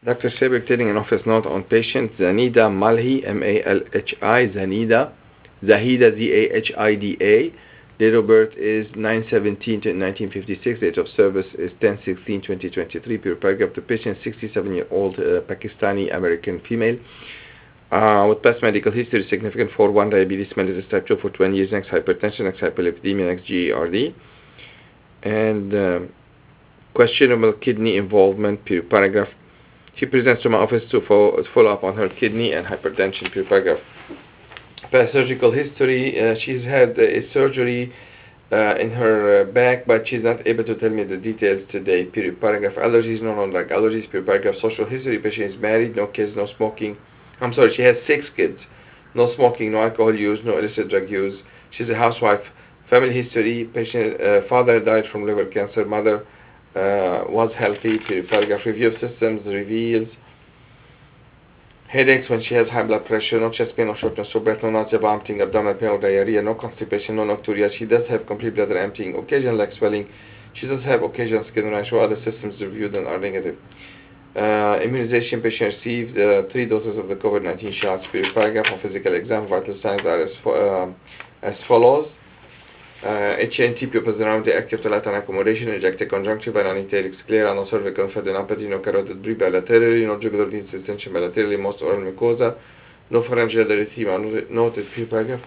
Dr. Saber taking an office note on patient Zanida Malhi, M-A-L-H-I, Zahida, Z-A-H-I-D-A. Date of birth is 9/17/1956. Date of service is 10/16/2023. Pure paragraph. The patient, 67-year-old Pakistani American female. With past medical history significant for 1 diabetes mellitus type 2 for 20 years, next hypertension, next hyperlipidemia, next GERD, and questionable kidney involvement. Pure paragraph. She presents to my office to follow up on her kidney and hypertension. Pure paragraph. Past surgical history, she's had a surgery in her back, but she's not able to tell me the details today. Period. Paragraph. Allergies, no like allergies. Period. Paragraph. Social history, patient is married, no kids, no smoking. I'm sorry, she has 6 kids. No smoking, no alcohol use, no illicit drug use. She's a housewife. Family history, patient father died from liver cancer, mother was healthy. Period. Paragraph. Review of systems reveals headaches when she has high blood pressure, no chest pain, no shortness of breath, no nausea, vomiting, abdominal pain or diarrhea, no constipation, no nocturia. She does have complete bladder emptying, occasional leg swelling. She does have occasional skin rash, or other systems reviewed and are negative. Immunization, patient received 3 doses of the COVID-19 shots. Period. Paragraph. On physical exam, vital signs are as follows. HNT pupils around the active Latin accommodation, ejected conjunctiva, non-icteric sclera, no cervical lymphadenopathy, no carotid brevi bilaterally, no jugular veins extension bilaterally, most oral mucosa, no pharyngeal erythema noted. Paragraph.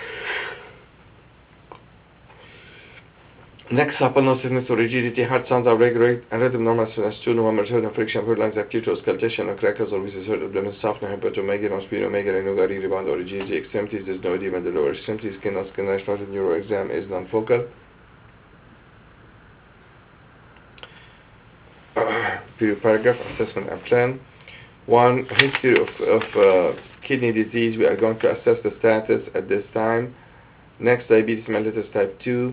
Neck supple, no stiffness or rigidity, heart sounds are regular, and rhythm normal as 2, no murmur, friction, fluid lungs, activity, auscultation, no crackles or viscous abdomen, soft, no hepatomegaly, no splenomegaly, no gari, rebound or rigidity, extremities, there's no edema in the lower extremities, skin, no skin rash, noted neuro exam is non-focal. Period. Paragraph. Assessment and plan. 1. History of kidney disease. We are going to assess the status at this time. Next, diabetes mellitus type 2.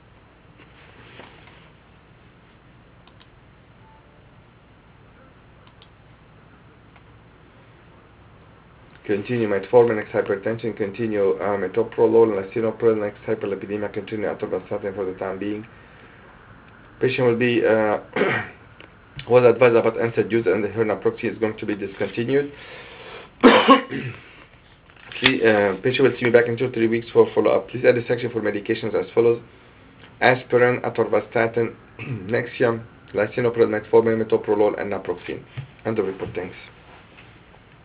Continue metformin, next hypertension, continue metoprolol, lisinopril, next hyperlipidemia, continue atorvastatin for the time being. Patient will be was advised about NSAID use and her naproxen is going to be discontinued. Patient will see me back in 2 or 3 weeks for follow-up. Please add a section for medications as follows: aspirin, atorvastatin, Nexium, lisinopril, metformin, metoprolol, and naproxen. End of report. Thanks.